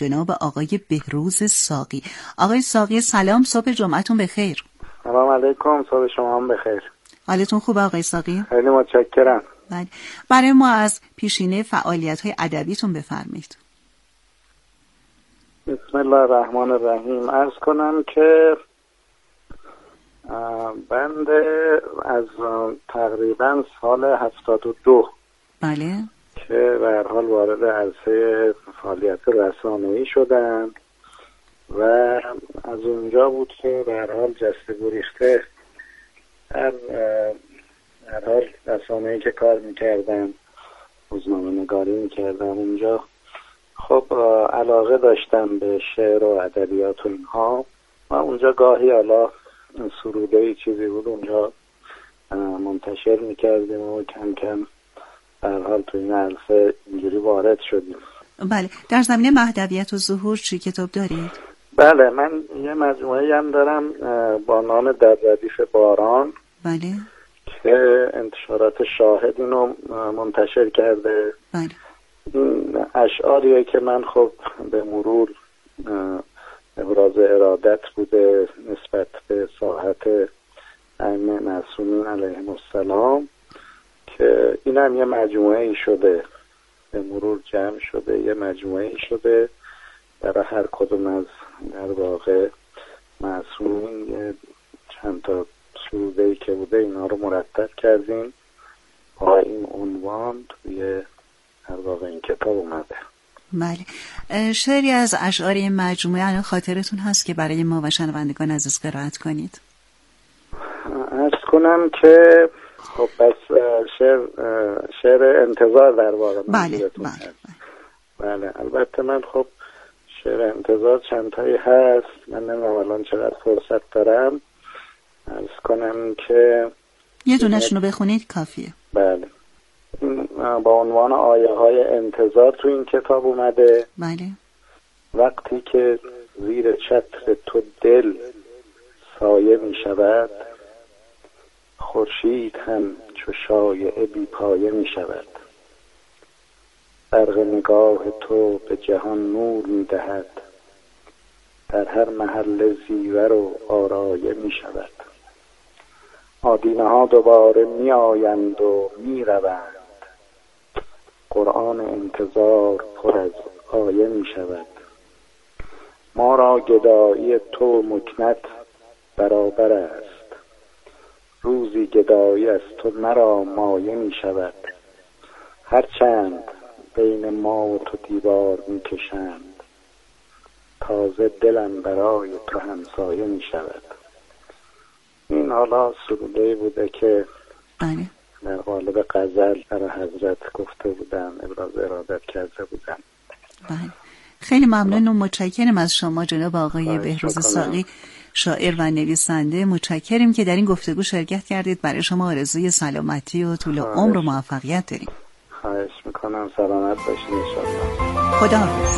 جناب آقای بهروز ساقی. آقای ساقی سلام، صبح جمعتون بخیر. سلام علیکم، صبح شما هم بخیر. حالتون خوبه آقای ساقی؟ خیلی متشکرم. بله، برای ما از پیشینه فعالیت‌های ادبیتون بفرمایید. بسم الله الرحمن الرحیم. عرض کنم که بنده از تقریبا سال 72 بله که به هر حال وارد عرصه فعالیت رسانه‌ای شدم و از اونجا بود که به هر حال جسته گریخته در هر حال رسانه‌ای که کار میکردم، روزنامه‌نگاری میکردم اونجا، خب علاقه داشتم به شعر و ادبیات و اینها و اونجا گاهی حالا سروده‌ای چیزی بود اونجا منتشر میکردیم و کم کم به هر حال تو این عرصه اینجوری وارد شدیم. بله، در زمینه مهدویت و ظهور چی کتاب دارید؟ بله، من یه مجموعه‌ای هم دارم با نام در ردیف باران. بله که انتشارات شاهد اینو منتشر کرده. بله. این اشعاریه که من خب به مرور ابراز ارادت بوده نسبت به ساحت ائمه معصومین علیهم السلام که این هم یه مجموعه‌ای شده، به مرور جمع شده، یه مجموعه‌ای شده برای هر کدوم از در واقع معصومین یه چند تا سروده‌ای که بوده اینا رو مرتب کردیم با این عنوان توی در واقع این کتاب اومده. بله، شعری از اشعار این مجموعه الان خاطرتون هست که برای ما و شنوندگان عزیز قرائت کنید؟ عرض کنم که خب پس شعر انتظار در واقع بله. بله البته من خب شعر انتظار چند تایی هست، من نمیدونم الان چقدر فرصت دارم. عرض کنم که یه دونشون رو بخونید کافیه. بله، با عنوان آیه های انتظار تو این کتاب اومده. بله. وقتی که زیر چتر تو دل سایه می شود، خورشید هم چو شایعه بی پایه می شود. برق نگاه تو به جهان نور می دهد، در هر محل زیور و آرایه می شود. آدینه ها دوباره می آیند و می روند، قرآن انتظار پر از آیه می شود. ما را گدایی تو مکنت برابر است، روزی گدایی از تو مرا مایه می شود. هرچند بین ما و تو دیوار می کشند، تازه دلم برای تو همسایه می شود. این حالا سروده‌ای بوده که بله در قالب غزل برای حضرت گفته بودم، ابراز ارادت کرده بودم. بله، خیلی ممنون و متشکرم از شما جناب آقای بهروز ساقی، شاعر و نویسنده. متشکریم که در این گفتگو شرکت کردید. برای شما آرزوی سلامتی و طول عمر و موفقیت داریم. خواهش میکنم، سلامت باشید انشاءالله. خداحافظ.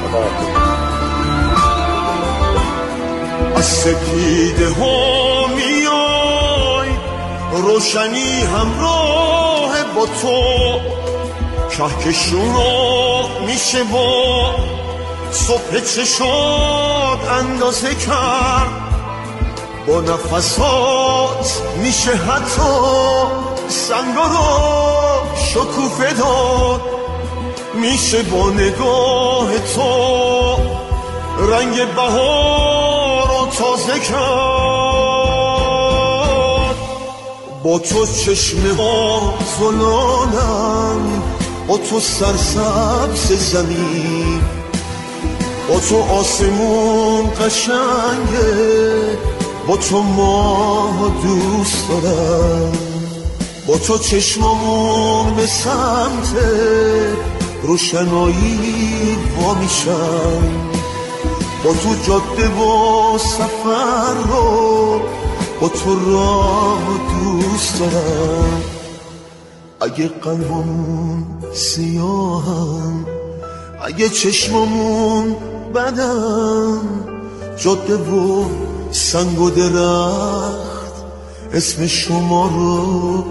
از سپیده ها میای، روشنی همراه با تو، کهکشون رو میشه با صبح چشات اندازه کرد، با نفسات میشه حتی سنگا رو شکوفه داد، میشه با نگاه تو رنگ بهار رو تازه کرد. با تو چشمه ها زلالن، با تو سرسبز زمین، با تو آسمون قشنگه، با تو ماه دوست دارم، با تو چشمامون به سمت روشنایی وا میشن، با تو جاده و سفر رو با تو راه دوست دارم. اگه قلبمون سیاهم، اگه چشممون بدن، جاده و سنگ و درخت اسم شما رو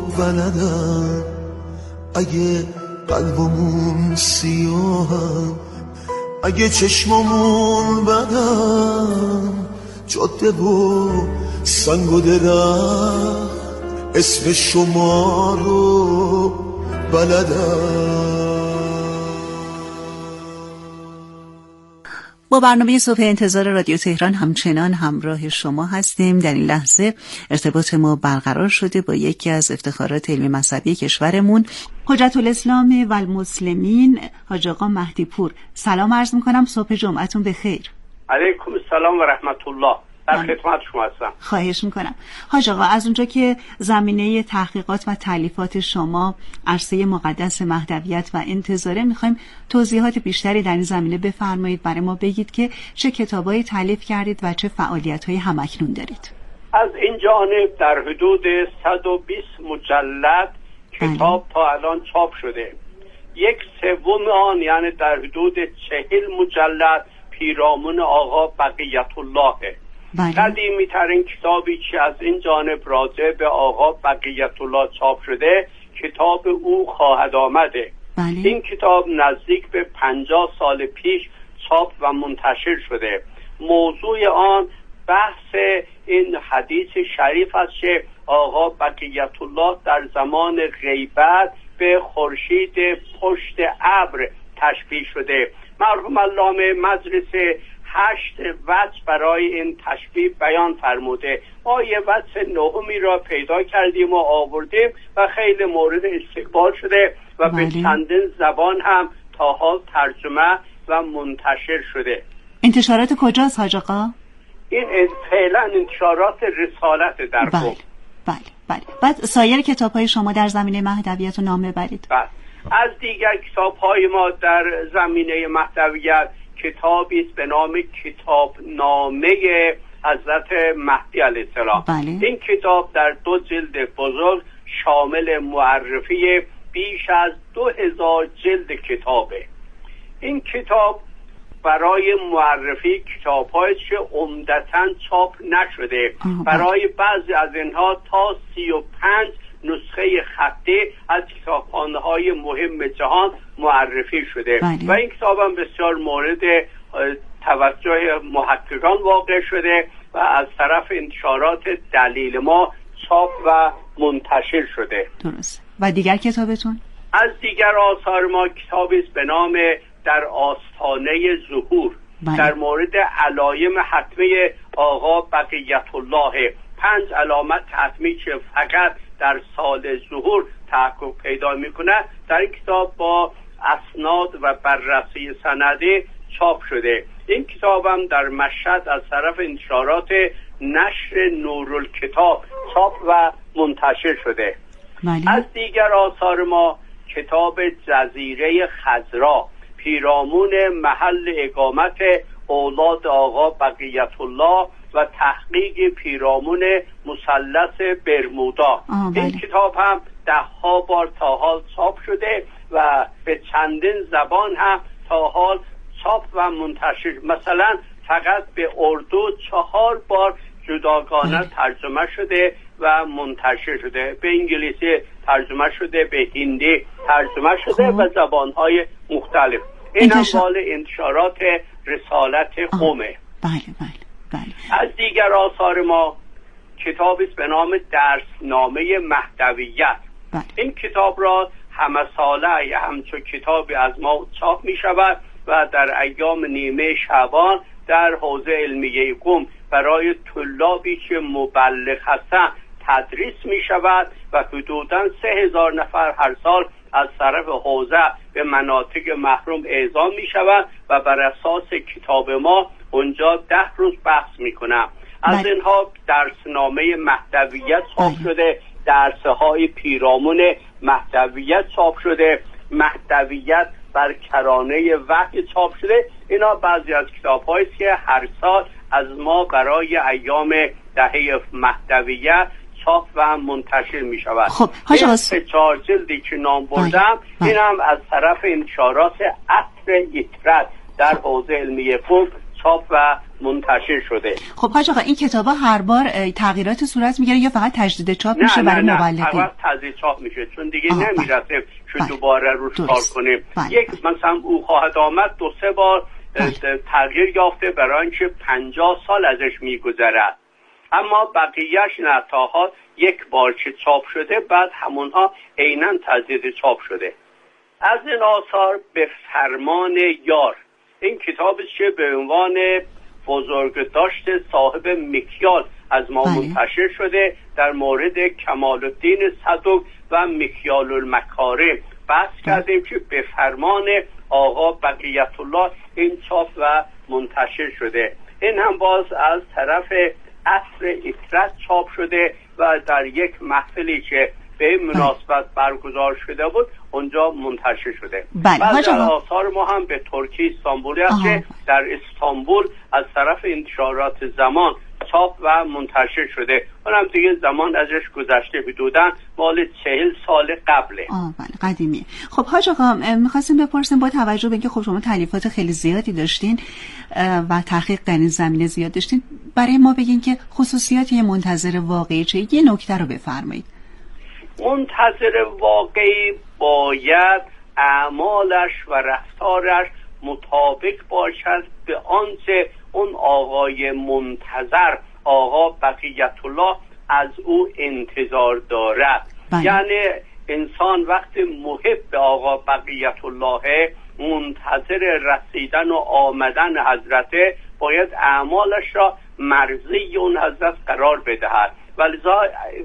بلدم. اگه قلبمون سیاهم، اگه چشممون بدم جاده و سنگ و درخت اسم شما رو بلدم. با برنامه صبح انتظار رادیو تهران همچنان همراه شما هستیم. در این لحظه ارتباط ما برقرار شده با یکی از افتخارات علمی مذهبی کشورمون، حجت الاسلام و المسلمین حاج آقا مهدی پور. سلام عرض میکنم، صبح جمعتون بخیر. علیکم السلام و رحمت الله. در خدمت شما هستم. خواهش میکنم حاج آقا، از اونجا که زمینه تحقیقات و تالیفات شما عرصه مقدس مهدویت و انتظاره، میخوایم توضیحات بیشتری در این زمینه بفرمایید. برای ما بگید که چه کتابایی تالیف کردید و چه فعالیت‌هایی همکنون دارید. از این جانب در حدود 120 مجلد کتاب تا الان چاپ شده. 1/3 آن یعنی در حدود 40 مجلد پیرامون آقا بقیت الله. قدیمی ترین کتابی که از این جانب راجع به آقا بقیت الله چاپ شده کتاب او خواهد آمده. این کتاب نزدیک به 50 سال پیش چاپ و منتشر شده. موضوع آن بحث این حدیث شریف است که آقا بقیت الله در زمان غیبت به خورشید پشت ابر تشبیه شده. مرحوم علامه مجلسی 8 وجه برای این تشبیه بیان فرموده. ما یه وجه 9 را پیدا کردیم و آوردیم و خیلی مورد استقبال شده و به چندین زبان هم تا حال ترجمه و منتشر شده. انتشارات کجاست حاج آقا؟ این فعلا انتشارات رسالت در قم. بله. بعد سایر کتاب‌های شما در زمینه مهدویت رو نام ببرید. از دیگر کتاب‌های ما در زمینه مهدویت کتابی است به نام کتابنامه حضرت مهدی علیه السلام. این کتاب در 2 جلد بزرگ شامل معرفی بیش از 2000 جلد کتابه. این کتاب برای معرفی کتاب‌هایی که عمدتاً چاپ نشده، برای بعضی از اینها تا 35 نسخه خطی از کتابخانه‌های مهم جهان معرفی شده. و این کتاب هم بسیار مورد توجه محققان واقع شده و از طرف انتشارات دلیل ما چاپ و منتشر شده. درست. و دیگر کتابتون؟ از دیگر آثار ما کتابی است به نام در آستانه ظهور. در مورد علائم حتمی آقا بقیت الله، 5 علامت حتمی که فقط در سال ظهور تحقق پیدا میکنه در این کتاب با اسناد و بررسی سندی چاپ شده. این کتاب هم در مشهد از طرف انتشارات نشر نورالکتاب چاپ و منتشر شده. از دیگر آثار ما کتاب جزیره خضرا، پیرامون محل اقامت اولاد آقا بقیت الله و تحقیق پیرامون مثلث برمودا. این کتاب هم 10 بار تا حال چاپ شده و به چندین زبان هم تا حال چاپ و منتشر. مثلا فقط به اردو 4 بار جداگانه ترجمه شده و منتشر شده. به انگلیسی ترجمه شده، به هندی ترجمه شده و زبانهای مختلف. این هم مال انتشارات رسالت قمه. بله. از دیگر آثار ما کتابی است به نام درسنامه مهدویت. این کتاب را همه ساله همچون کتابی از ما چاپ می شود و در ایام نیمه شعبان در حوزه علمیه قم برای طلابی که مبلغ هستند تدریس می شود و حدوداً 3000 نفر هر سال از طرف حوزه به مناطق محروم اعزام می شود و بر اساس کتاب ما اونجا 10 روز بحث می کنم. از اینها درسنامه مهدویت چاپ شده، درسهای پیرامون مهدویت چاپ شده، مهدویت بر کرانه وحی چاپ شده. اینا بعضی از کتاب‌هایی است که هر سال از ما برای ایام دهه مهدویت چاپ و منتشر می شود. خب 4 جلدی که نام بردم این هم از طرف انتشارات عصر ایترت در حوزه علمیه قم چاپ و منتشر شده. خب حاج آقا این کتابا هر بار تغییرات صورت میگیره یا فقط تجدید چاپ میشه برای مبلغین؟ نه فقط تجدید چاپ میشه چون دیگه نمیرسیم که دوباره روش کار کنیم. یک مثلا او خواهد آمد 2-3 بار تغییر یافته برای اینکه 50 سال ازش میگذرد، اما بقیهش نتاها یک بار که چاپ شده بعد همونها عیناً تجدید چاپ شده. از این آثار به فرمان یار، این کتابی که به عنوان بزرگداشت صاحب مکیال از ما منتشر شده در مورد کمال الدین صدوق و مکیال المکارم بحث کردیم که به فرمان آقا بقیت الله این چاپ و منتشر شده. این هم باز از طرف عصر اطرت چاپ شده و در یک محفلی که به مناسبت برگزار شده بود اونجا منتشر شده. بعد آثار ما هم به ترکیه استانبولی است که در استانبول از طرف انتشارات زمان چاپ و منتشر شده. اونم دیگه زمان ازش گذشته، حدوداً مال 40 سال قبله. بله قدیمیه. خب حاج آقا می‌خواستیم بپرسیم با توجه به اینکه خب شما تالیفات خیلی زیادی داشتین و تحقیق در این زمینه زیاد داشتین، برای ما بگین که خصوصیات یه منتظر واقعی چه؟ یه نکته رو بفرمایید. منتظر واقعی باید اعمالش و رفتارش مطابق باشد به آنچه اون آقای منتظر، آقا بقیت الله، از او انتظار دارد. یعنی انسان وقتی محب به آقا بقیت الله، منتظر رسیدن و آمدن حضرت، باید اعمالش را مرضی اون حضرت قرار بدهد. ولذا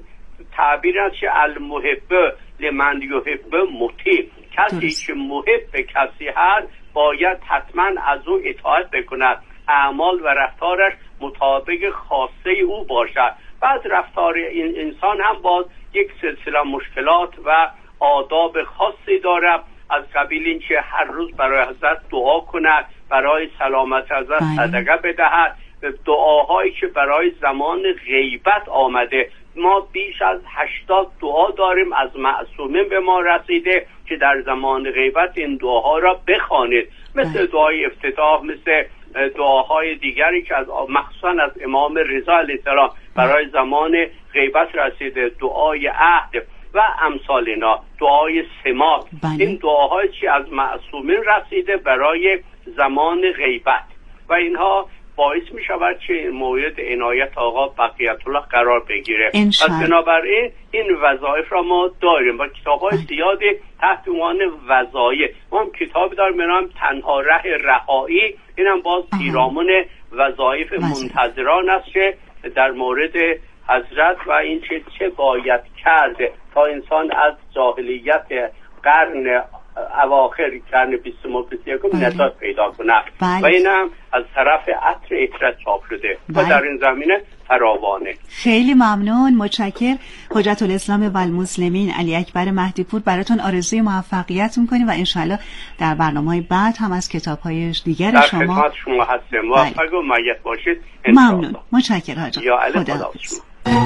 تعبیر است که المحب لمن یحب مطیع، کسی که محب به کسی هست باید حتما از او اطاعت بکند، اعمال و رفتارش مطابق خواسته او باشد. بعد رفتار این انسان هم باز یک سلسله مشکلات و آداب خاصی دارد، از قبیل این که هر روز برای حضرت دعا کند، برای سلامت حضرت صدقه بدهد، دعاهایی که برای زمان غیبت آمده. ما بیش از 80 دعا داریم از معصومین به ما رسیده که در زمان غیبت این دعاها را بخوانید، مثل دعای افتتاح، مثل دعاهای دیگری که از مخصوصا از امام رضا علیه السلام برای زمان غیبت رسیده، دعای عهد و امثال اینا، دعای سماع. این دعاهایی که از معصومین رسیده برای زمان غیبت و اینها باعث می شود که مورد عنایت آقا بقیت الله قرار بگیره. پس بنابراین این وظایف را ما داریم و کتاب‌های زیادی تحت عنوان وظایف. ما هم کتابی داریم به نام تنها ره رهایی، اینم باز پیرامون وظایف منتظران است که در مورد حضرت و این چه باید کرده تا انسان از جاهلیت قرن اواخر قرن 20 و 21 نجات پیدا کنه. و اینم از طرف عصر اطرت چاپ شده و در این زمینه فراوانه. خیلی ممنون، متشکر. حجت الاسلام و المسلمین علی اکبر مهدی پور براتون آرزوی موفقیت می‌کنیم و انشالله در برنامه‌های بعد هم از کتاب‌های دیگر در شما خدمت شما هستم. موفق و مؤید باشید. ممنون، متشکر حاج آقا. یا علی خدا.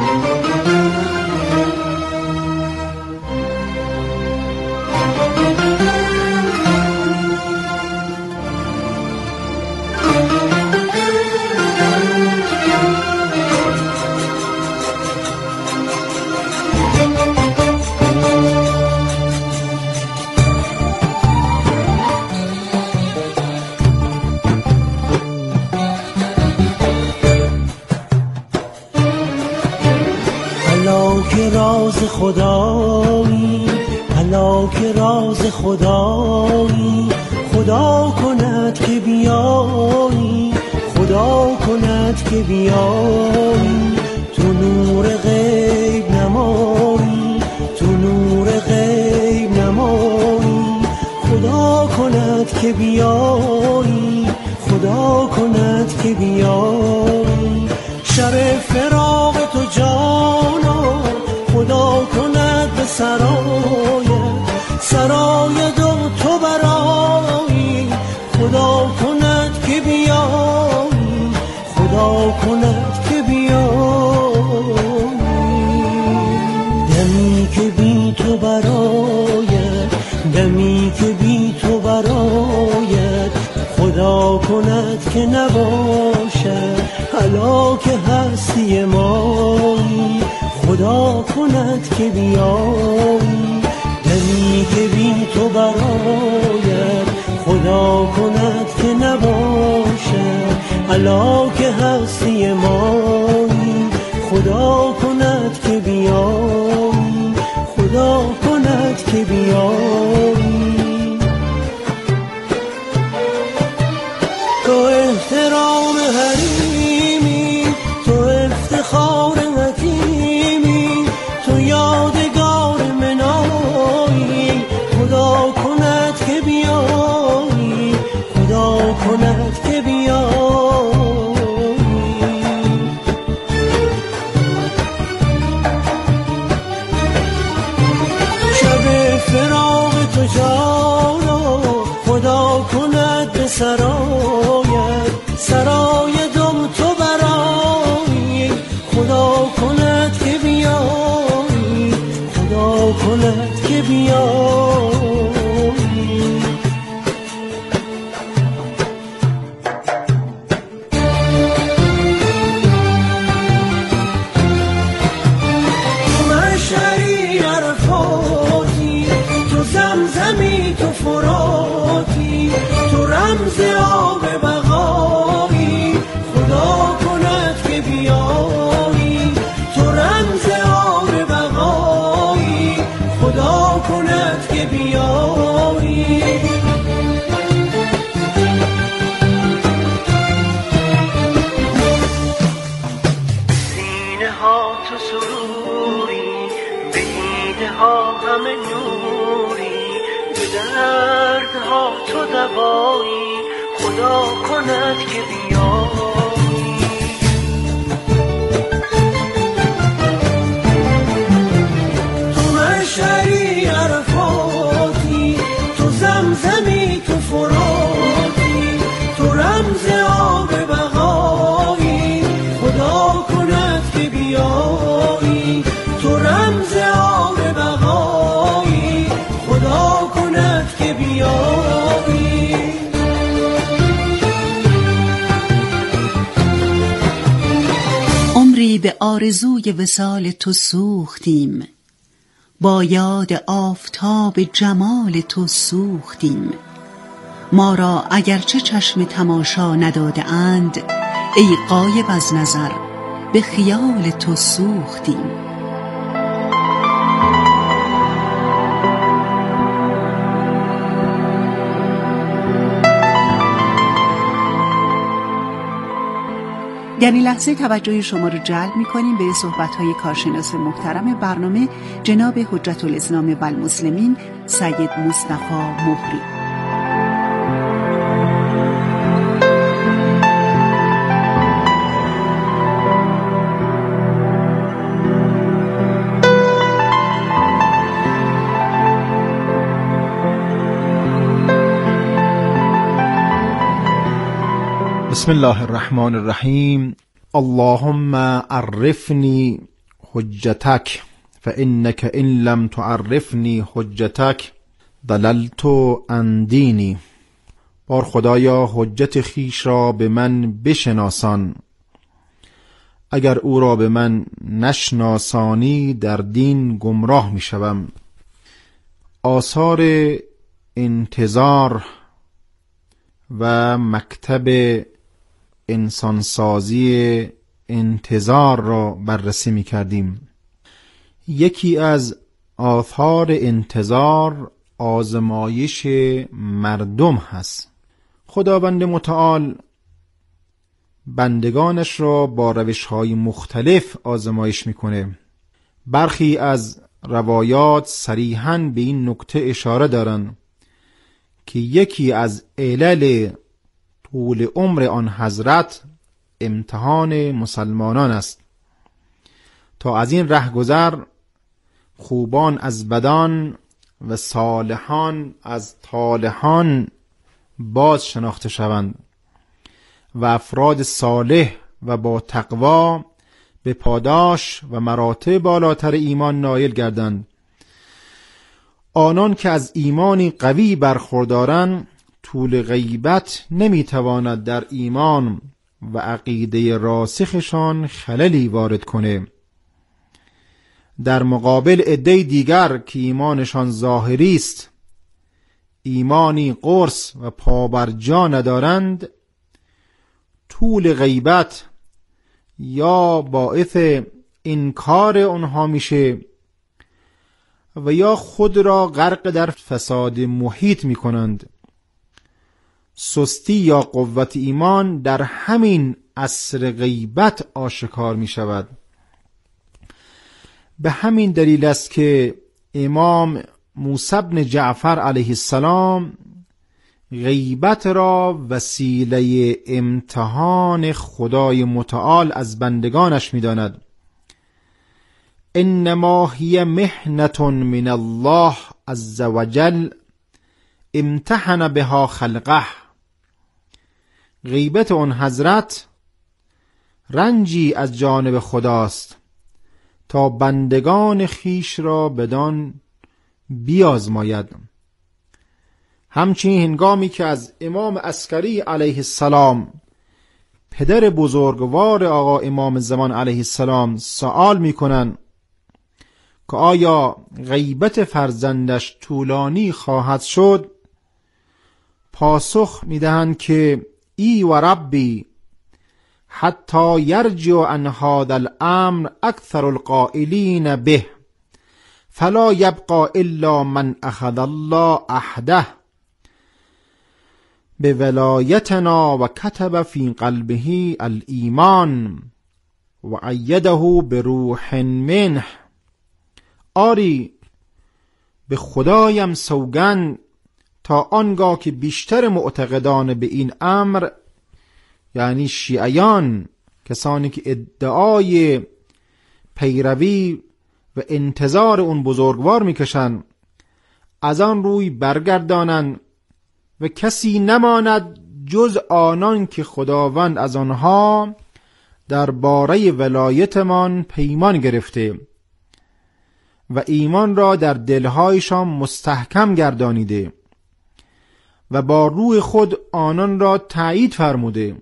راز خدایی، هلاک راز خدایی، خدا کند که بیایی، خدا کند که بیایی، تو نور غیب نمایی، تو نور غیب نمایی، خدا کند که بیایی، خدا کند که بیایی، شب فراق تو جانا خدا کند به سرای دو تو برایی، خدا کند که بیایی، خدا کند که بیایی، دمی که بی تو برآید، دمی که بی تو برآید، خدا کند که نباشد هلاک هستی مایی، خدا کند که بیایی، دمی که بی تو برآید، خدا خدا کند که نباشه الا که هستی مایی، خدا کند که بیایی، خدا کند که بیایی. تو احترام حریمی، تو افتخار حکیمی، تو یادگار منایی، خدا کند که بیایی، خدا کند که بیایی. شب فراق تو جانا خدا کند به سرایت، سرای دم تو برایی، خدا کند که بیایی، خدا کند که بیایی. تو مشعری عرفاتی، تو زمزمی، تو فراتی، تو رمز آب بقایی، خدا کند که بیایی، تو رمز آب بقایی، خدا کند که بیایی. سینه ها تو سروری، به ایده ها همه نوری، به دردها تو دوایی، خدا کند که بیایی. تو مشعری عرفاتی، تو زمزمی، تو فراتی، تو رمز آب بقایی، خدا کند که بیایی، تو رمز آب بقایی، خدا کند که بیایی. عمری به آرزوی وصال تو سوختیم، با یاد آفتاب جمال تو سوختیم. ما را اگرچه چشم تماشا نداده اند، ای غایب از نظر به خیال تو سوختیم. در این لحظه توجه شما رو جلب می‌کنیم به صحبت‌های کارشناس محترم برنامه جناب حجت الاسلام و المسلمین سید مصطفی مهری. بسم الله الرحمن الرحیم. اللهم عرفنی حجتک فانک ان لم تعرفنی حجتک ضللت عن دینی. بار خدایا حجت خیش را به من بشناسان، اگر او را به من نشناسانی در دین گمراه می شوم. آثار انتظار و مکتب انسانسازی انتظار را بررسی می کردیم. یکی از آثار انتظار آزمایش مردم هست. خداوند متعال بندگانش را با روش‌های مختلف آزمایش میکنه. برخی از روایات صریحاً به این نکته اشاره دارند که یکی از علل طول عمر آن حضرت امتحان مسلمانان است، تا از این رهگذر خوبان از بدان و صالحان از طالحان باز شناخته شوند و افراد صالح و با تقوا به پاداش و مراتب بالاتر ایمان نائل گردند. آنان که از ایمانی قوی برخوردارند طول غیبت نمیتواند در ایمان و عقیده راسخشان خللی وارد کنه. در مقابل عده دیگر که ایمانشان ظاهری است، ایمانی قرص و پابرجا ندارند، طول غیبت یا باعث انکار اونها میشه و یا خود را غرق در فساد محیط میکنند. سستی یا قوت ایمان در همین عصر غیبت آشکار می شود. به همین دلیل است که امام موسی بن جعفر علیه السلام غیبت را وسیله امتحان خدای متعال از بندگانش می داند. انما هی محنة من الله عز وجل امتحن بها خلقه. غیبت اون حضرت رنجی از جانب خداست تا بندگان خیش را بدان بیازماید. همچنین هنگامی که از امام عسکری علیه السلام پدر بزرگوار آقا امام زمان علیه السلام سوال میکنن که آیا غیبت فرزندش طولانی خواهد شد، پاسخ میدهند که ای و ربی حتی یرجع عن هذا الامر اکثر القائلین به فلا یبقى الا من اخذ الله عهده بولایتنا و کتب فی قلبه الایمان و ایده بروح منه. آری به خدایم سوگند تا آنگاه که بیشتر معتقدان به این امر، یعنی شیعیان، کسانی که ادعای پیروی و انتظار اون بزرگوار میکشن، از آن روی برگردانند و کسی نماند جز آنان که خداوند از آنها درباره ولایتمان پیمان گرفته و ایمان را در دلهایشان مستحکم گردانیده و با روح خود آنان را تایید فرموده.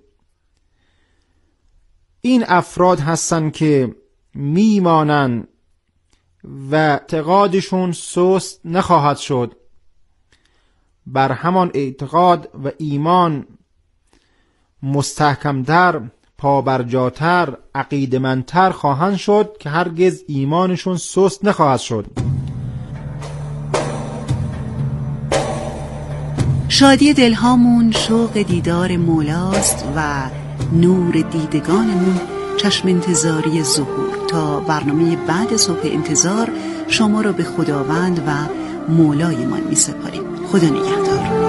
این افراد هستند که میمانند و اعتقادشون سست نخواهد شد، بر همان اعتقاد و ایمان مستحکمتر، پابرجاتر، عقیده‌مندتر خواهند شد که هرگز ایمانشون سست نخواهد شد. شادی دلهامون شوق دیدار مولاست و نور دیدگانمون چشم انتظاری ظهور. تا برنامه بعد صبح انتظار شما را به خداوند و مولایمان می سپاریم. خدا نگهدار.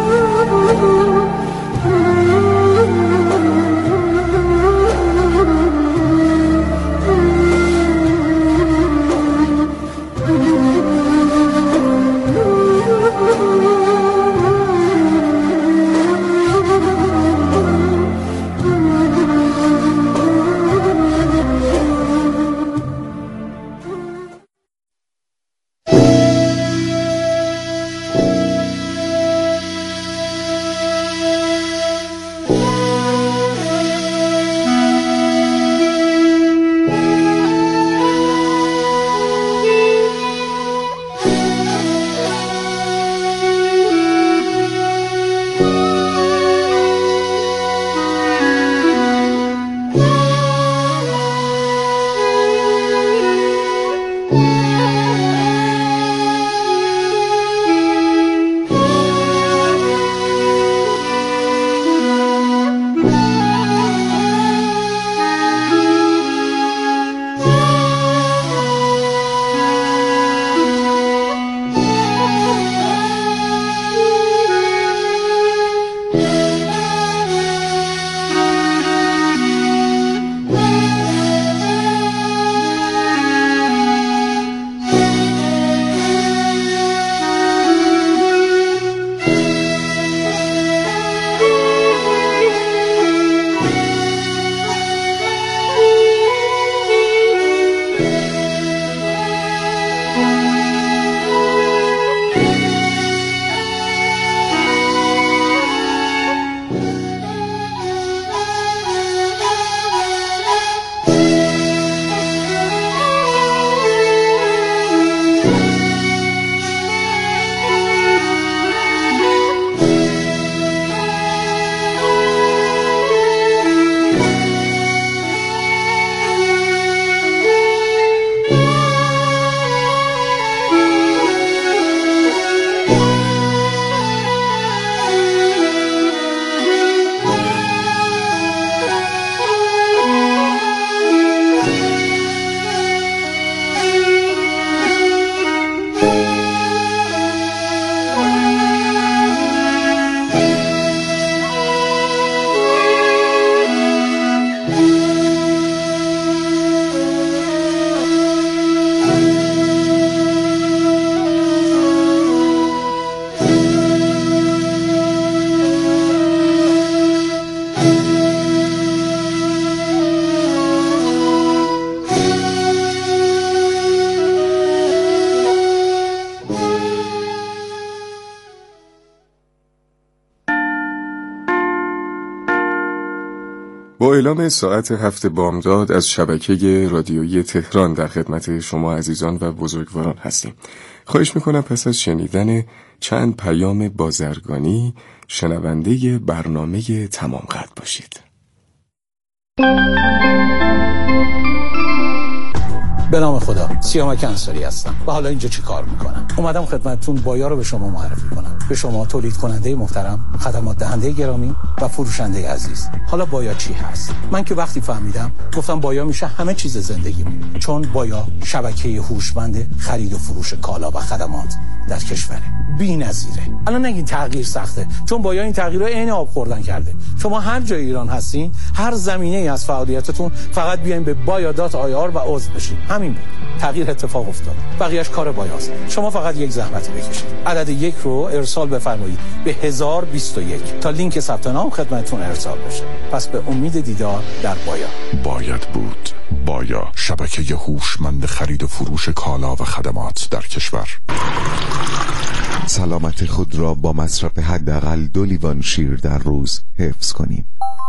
اعلام ساعت 7 بامداد از شبکه رادیویی تهران در خدمت شما عزیزان و بزرگواران هستیم. خواهش میکنم پس از شنیدن چند پیام بازرگانی شنونده برنامه تمام قد باشید. به نام خدا، سیامک انصاری هستم و حالا اینجا چی کار میکنم؟ اومدم خدمتتون بایا رو به شما معرفی کنم، به شما تولید کننده محترم، خدمات دهنده گرامی و فروشنده عزیز. حالا بایا چی هست؟ من که وقتی فهمیدم گفتم بایا میشه همه چیز زندگیم، چون بایا شبکه هوشمند خرید و فروش کالا و خدمات در کشور بی‌نظیره. الان نگین تغییر سخته، چون بایا این تغییر رو عین آب خوردن کرده. شما هر جای ایران هستین، هر زمینه‌ای از فعالیتتون، فقط بیاین به بایا.ir و عضو بشین. همین بود. تغییر اتفاق افتاد. بقیه‌اش کار بایاست. شما فقط یک زحمت بکشید. عدد 1 رو ارسال بفرمایید به 1021 تا لینک ثبت نام خدمتتون ارسال بشه. پس به امید دیدار در بایا. باید بود. بایا، شبکه هوشمند خرید و فروش کالا و خدمات در کشور. سلامت خود را با مصرف حداقل 2 لیوان شیر در روز حفظ کنیم.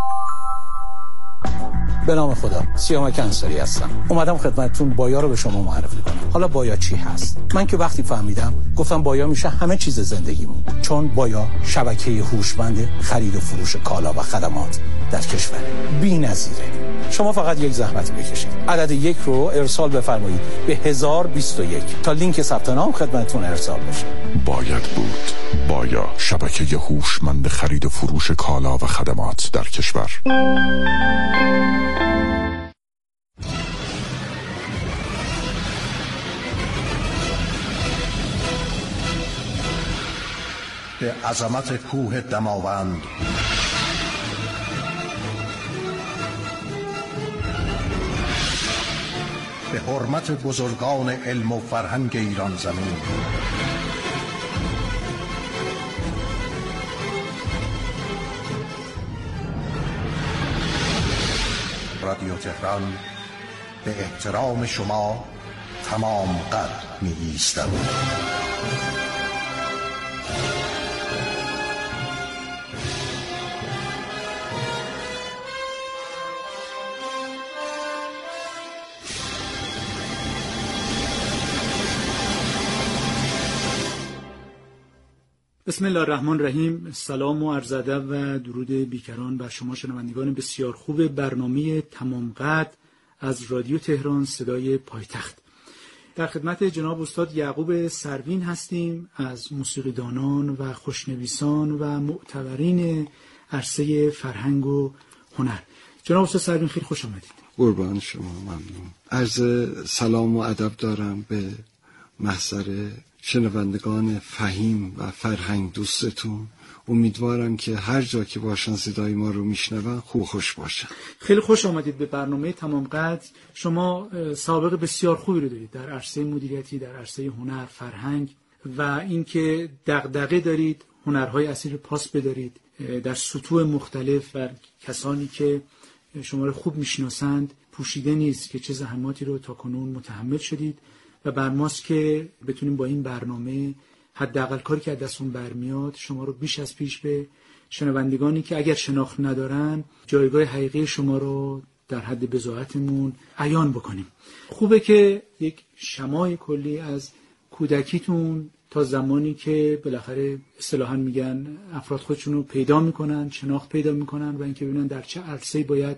به نام خدا، سیامک انصاری هستم. اومدم خدمتتون بایا رو به شما معرفی کنم. حالا بایا چی هست؟ من که وقتی فهمیدم گفتم بایا میشه همه چیز زندگیمون، چون بایا شبکه هوشمند خرید و فروش کالا و خدمات در کشور بی‌نظیره. شما فقط یک زحمت بکشید. عدد 1 رو ارسال بفرمایید به 1021 تا لینک ثبت نام خدمتتون ارسال بشه. باید بود. بایا، شبکه هوشمند خرید و فروش کالا و خدمات در کشور. به عظمت کوه دماوند، به حرمت بزرگان علم و فرهنگ ایران زمین، رادیو تهران به احترام شما تمام قد می ایستد. بسم الله الرحمن الرحیم. سلام و عرض ادب و درود بیکران بر شما شنوندگان بسیار خوب برنامه تمام قد از رادیو تهران صدای پایتخت. در خدمت جناب استاد یعقوب سروین هستیم، از موسیقیدانان و خوشنویسان و معتبرین عرصه فرهنگ و هنر. جناب استاد سروین خیلی خوش آمدید. قربان شما، ممنون. عرض سلام و ادب دارم به محضر شنوندگان فهیم و فرهنگ دوستتون. امیدوارم که هر جا که باشن صدای ما رو میشنون خوب خوش باشن. خیلی خوش آمدید به برنامه تمام قد. شما سابقه بسیار خوبی رو دارید در عرصه مدیریتی، در عرصه هنر، فرهنگ و اینکه دغدغه دارید هنرهای اصیل رو پاس بدارید در سطوح مختلف و کسانی که شما رو خوب میشناسند پوشیده نیست که چه زحماتی رو تاکنون متحمل شدید و بر ماست که بتونیم با این برنامه حداقل کاری که از دستمون برمیاد شما رو بیش از پیش به شنوندگانی که اگر شناخت ندارن جایگاه حقیقی شما رو در حد بضاعتمون عیان بکنیم. خوبه که یک شمای کلی از کودکیتون تا زمانی که بالاخره اصطلاحاً میگن افراد خودشون رو پیدا میکنن، شناخت پیدا میکنن و اینکه ببینن در چه عرصه‌ای باید